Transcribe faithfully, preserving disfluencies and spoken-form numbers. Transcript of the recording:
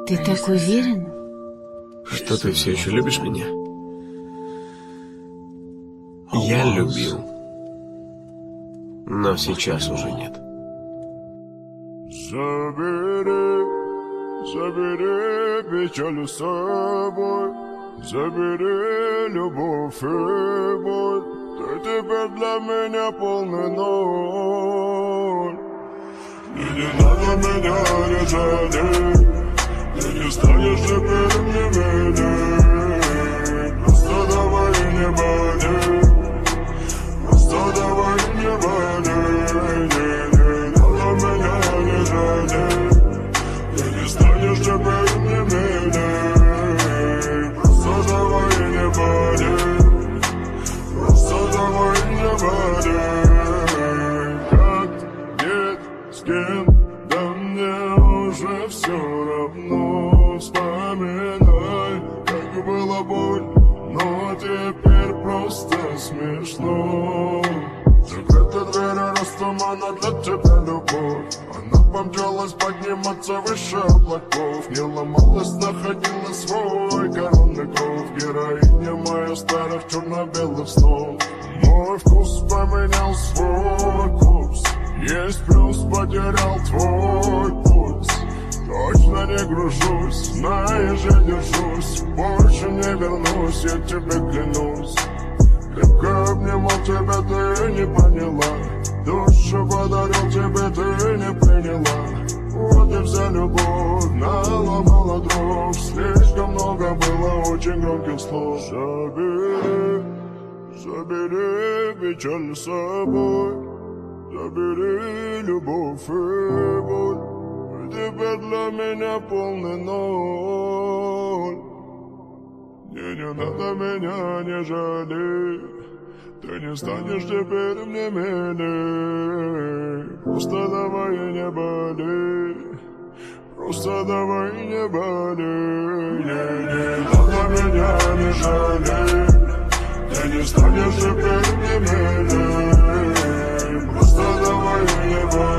Ты так уверен? Что, ты все еще любишь меня? Я любил. Но сейчас уже нет. Забери, забери печаль с собой, забери любовь и боль. Ты теперь для меня полный ноль. И не надо меня не жалеть, ты не станешь теперь мне менять. Просто давай не болей, просто давай не болей. Не надо меня не жалеть, ты не станешь теперь мне менять. Просто давай не болей, просто давай не болей. Как нет с кем, да мне уже все равно. Вспоминай, как было больно, но теперь просто смешно. Закрыта дверь, растумана для тебя любовь. Она помчалась подниматься выше облаков. Не ломалась, находила свой коронный кров. Героиня моя старых черно-белых снов. Мой вкус поменял свой курс. Есть плюс, потерял твой пульс. Точно не гружусь, знаешь, я держусь. Больше не вернусь, я тебе клянусь. Крепко обнимал тебя, ты не поняла. Душу подарил тебе, ты не приняла. Вот и вся любовь наломала дров. Слишком много было очень громких слов. Забери, забери печаль с собой, забери любовь и боль. Теперь для меня полный ноль. Не, не надо меня не жалеть, ты не станешь теперь мне милей. Просто давай не болей, просто давай не болей. Не, не надо меня не жалеть, ты не станешь теперь мне милей. Просто давай не болей.